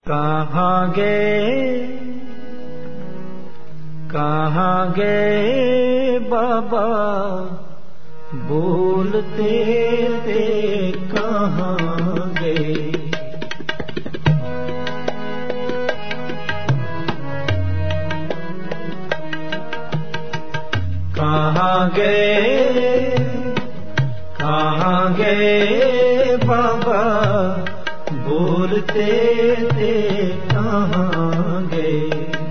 कहाँ गए बाबा बोलते थे, कहाँ गए? कहाँ गए बाबा बोलते थे, कहाँ गए?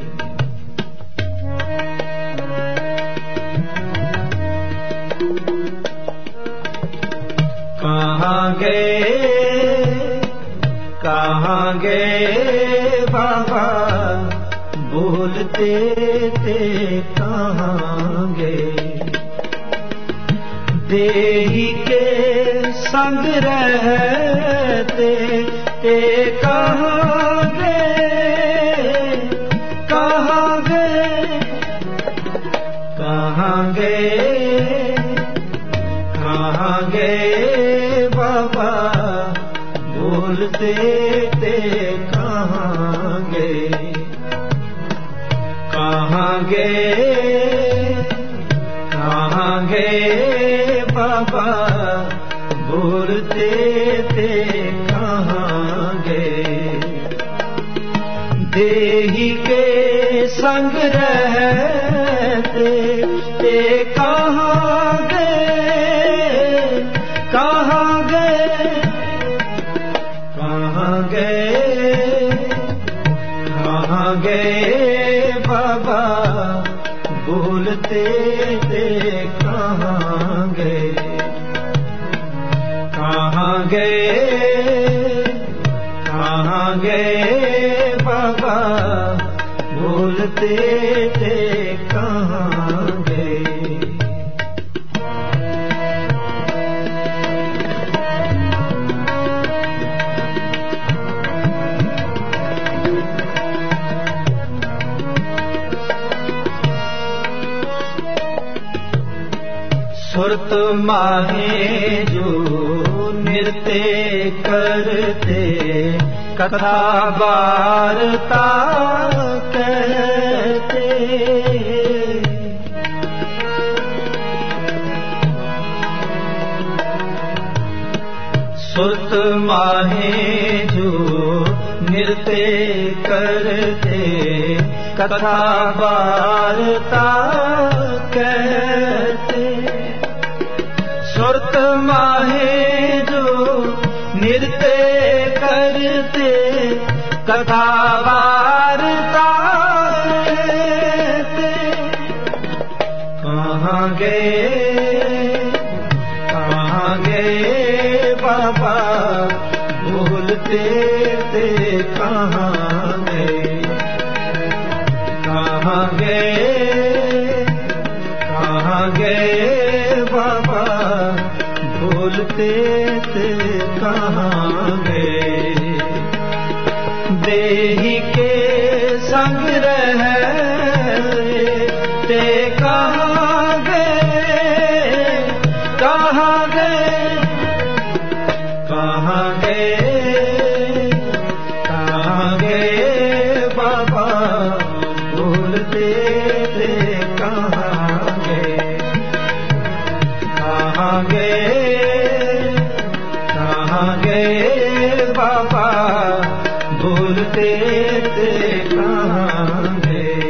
कहाँ गए बाबा बोलते थे, कहाँ गए? देही के संग रहते ते, कहाँ गए? कहाँ गए? कहाँ गए? कहाँ गए बाबा बोलते थे, कहाँ गए? कहाँ गए? कहाँ गए बाबा बोलते थे, कहाँ गए? देही के संग रहते ते, कहाँ गए? कहाँ गए? कहाँ गए? कहाँ गए बाबा बोलते थे, कहाँ गए? कहाँ गए? कहाँ गए बाबा बोलते थे, कहाँ गए? सुरत माहे जो नृत्य करते, कथा वार्ता कहते, सुरत माहे जो नृत्य करते, कथा वार्ता कहते। सुरत माहे जो नृत्य करते, कथा वार्ता कहते। कहाँ गए? कहाँ गए बाबा बोलते थे, कहाँ गए? कहाँ गए? कहाँ गए बाबा बोलते थे, कहाँ गए? देही के संग रहते ते, कहाँ गए? कहाँ गए? कहाँ गए? कहाँ गए बाबा बोलते थे, कहाँ गए? कहाँ गए? कहाँ गए बाबा बोलते थे, कहाँ गए?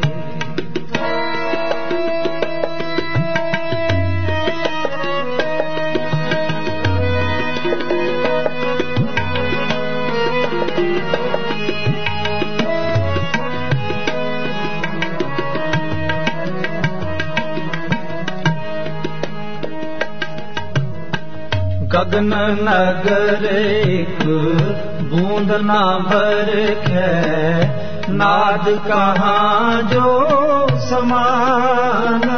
गगन नगर एक बूंद ना बरखे, नाद कहाँ जो समाना।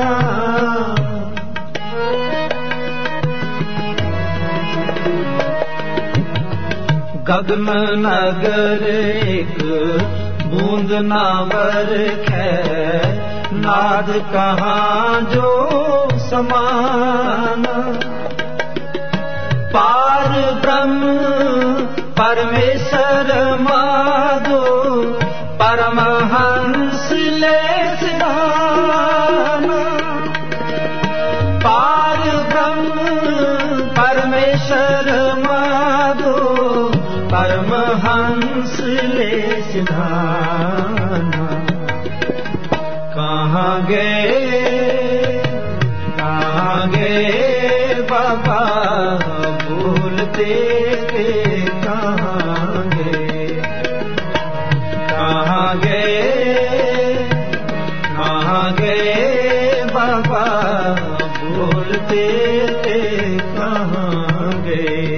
गगन नगर एक बूंद ना बरखे, नाद कहाँ जो समाना। पार ब्रह्म परमेश्वर मा परमहंस ले सिधाना, पार ब्रह्म परमेश्वर माधो, परमहंस ले सिधाना। कहाँ गए बाबा भूलते थे, कहाँ गए बाबा भूलते थे, कहाँ गए।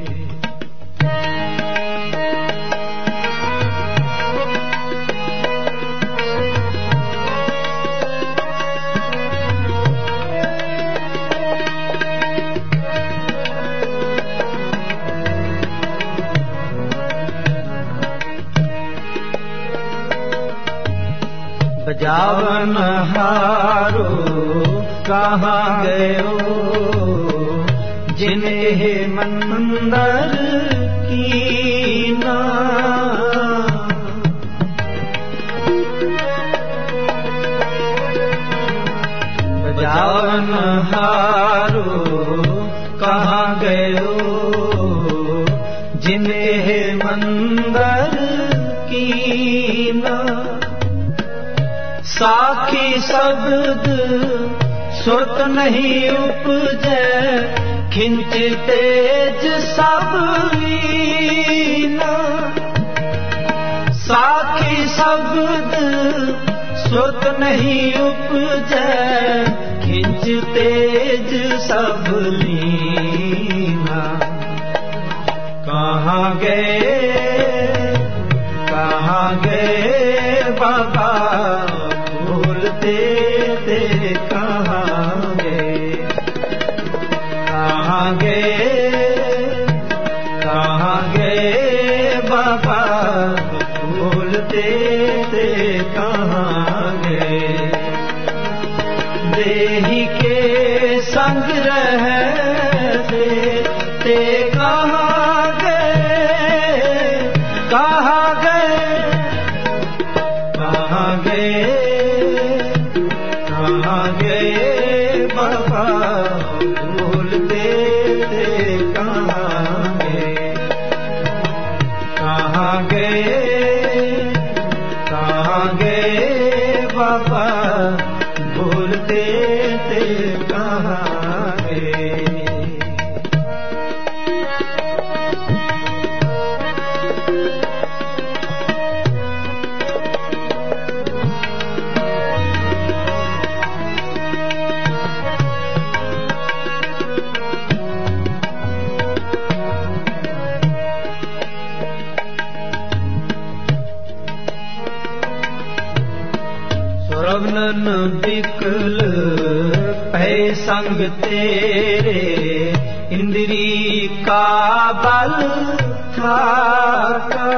बजावन हारो कहाँ गयो, जिन्हें मंदर कीना। बजावन हारो कहाँ गयो, जिन्हें मंदर कीना। साखी शब्द सुरत नहीं उपजै, खिंच तेज सब लीना। साखी शब्द सुरत नहीं उपजै, खिंच तेज सब लीना। कहाँ गए बाबा भूलते थे, कहाँ गए बाबा भूलते थे, कहाँ गए। देही के संग रहते ते, कहाँ गए बाबा भूलते थे, कहाँ गए बाबा भूलते थे, कहाँ गए। श्रवणन विकल पै संग तेरे, इंद्री का बल था।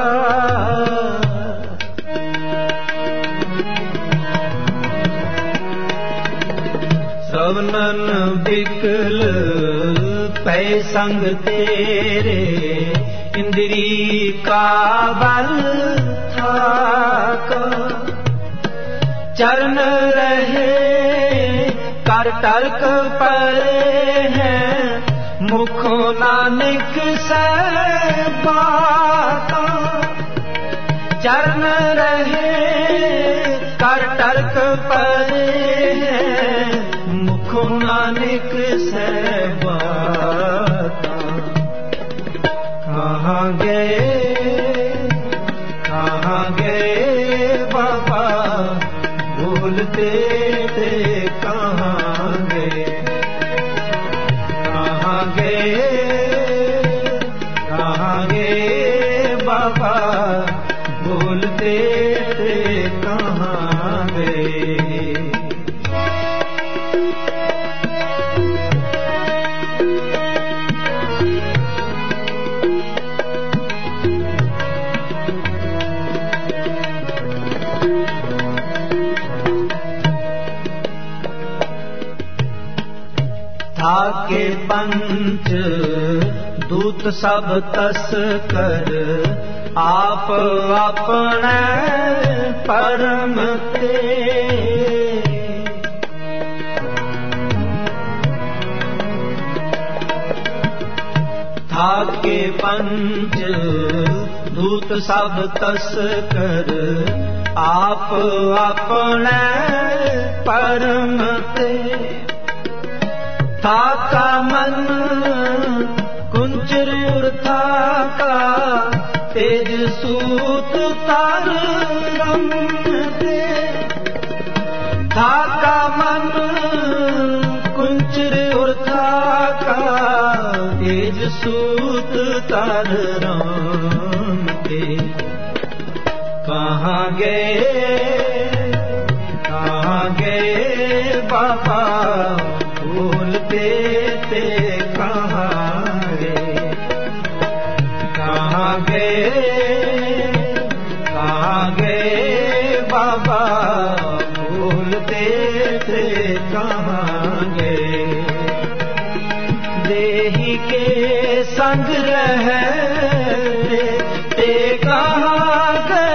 श्रवणन विकल पै संग तेरे, इंद्री का बल था। चरण रहे कर टर्क परे हैं, मुख नानक से बाता। चरण रहे कर टर्क परे हैं, मुख नानक से बाता। कहाँ गए बाबा भूलते थे, कहाँ गए बाबा भूलते थे, कहाँ गए। थाके पंच दूत सब तस कर, आप अपने परम ते थाके पंच दूत सब तस कर आप अपने परम ते थाका मन कुंचर उर्था का तेज सूत तार रमते थाका मन कुंचर उर्था का तेज सूत तार रमते कहाँ गए बाबा बोलते थे कहाँ गए बाबा बोलते थे कहाँ गए देही के संग रहते ते कहाँ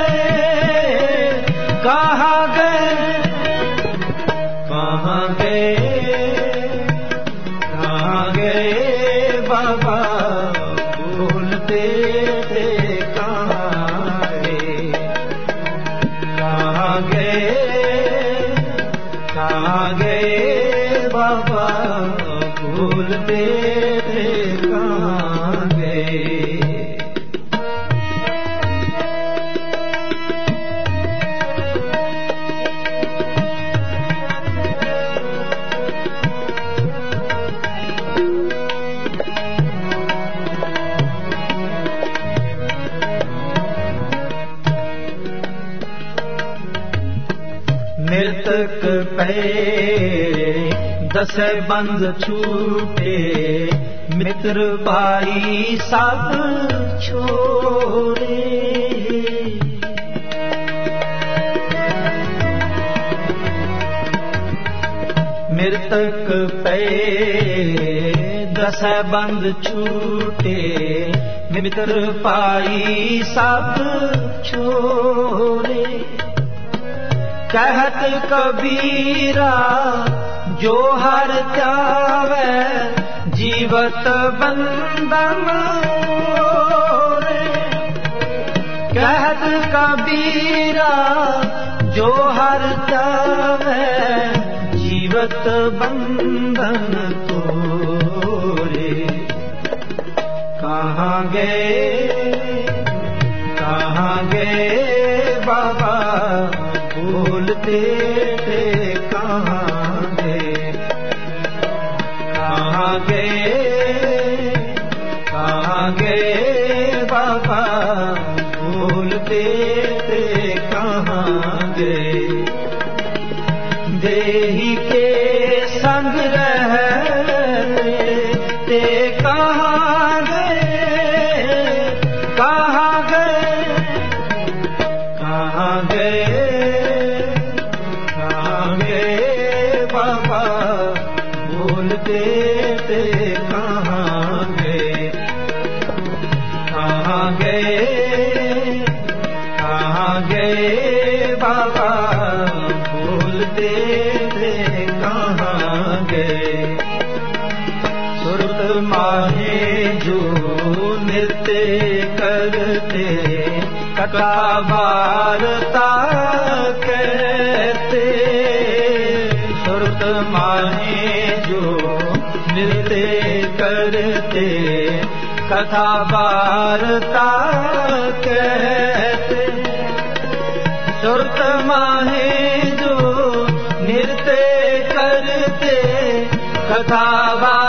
गए बाबा बोलते थे कहाँ गए बाबा बोलते थे कहाँ गए मृतक पे दस बंद छूटे मित्र भाई सब छोड़े मृतक पे दस बंद छूटे मित्र भाई सब छोड़े कहत कबीरा जो हर त्यावे जीवत बंधन कहत कबीरा जो हर त्यावे जीवत बंधन तोरे कहाँ गए बाबा बोलते थे कहाँ गए बाबा बोलते थे कहाँ गए देही के संग रहते ते कहाँ गए बाबा बोलते थे कहाँ गए बाबा बोलते थे कहाँ गए सुरत माहे जो नृत्य करते कथा वार्ता कहते सुरत माहे जो नृत्य करते कथा वार्ता कहते सुरत माहे जो नृत्य करते कथा